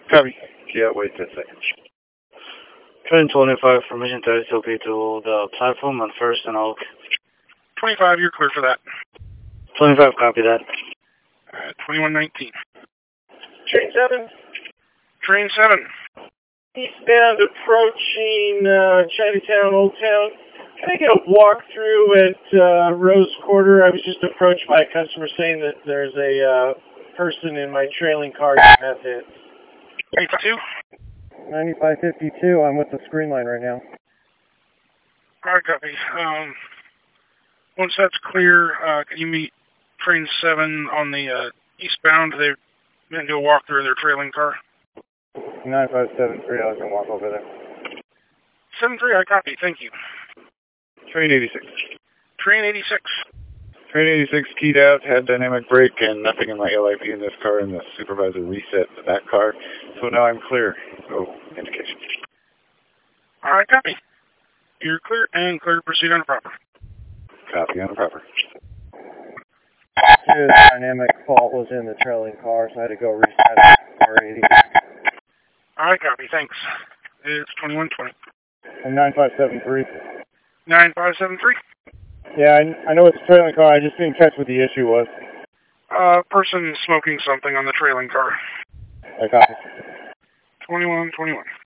Copy. Yeah, wait 10 seconds. Train 25 from Mission 30 to the platform on 1st and Oak. 25, you're clear for that. 25, copy that. 2119. Train 7. Train 7. Eastbound approaching Chinatown, Old Town. Can I get a walkthrough at Rose Quarter? I was just approached by a customer saying that there's a person in my trailing car meth hit. 82. 9552, I'm with the screen line right now. Alright, copy. Once that's clear, can you meet Train 7 on the eastbound? They're going to do a walkthrough of their trailing car. 9573, I was going to walk over there. 73, I copy. Thank you. Train 86. Train 86. Train 86 keyed out, had dynamic brake, and nothing in my LIP in this car, and the supervisor reset that car. So now I'm clear. Oh, indication. Alright, copy. You're clear and clear to proceed on the proper. Copy on the proper. The dynamic fault was in the trailing car, so I had to go reset R80. Alright, copy. Thanks. It's 2120. And 9573. 9573. Yeah, I know it's a trailing car. I just didn't catch what the issue was. Person smoking something on the trailing car. I copy. 2121.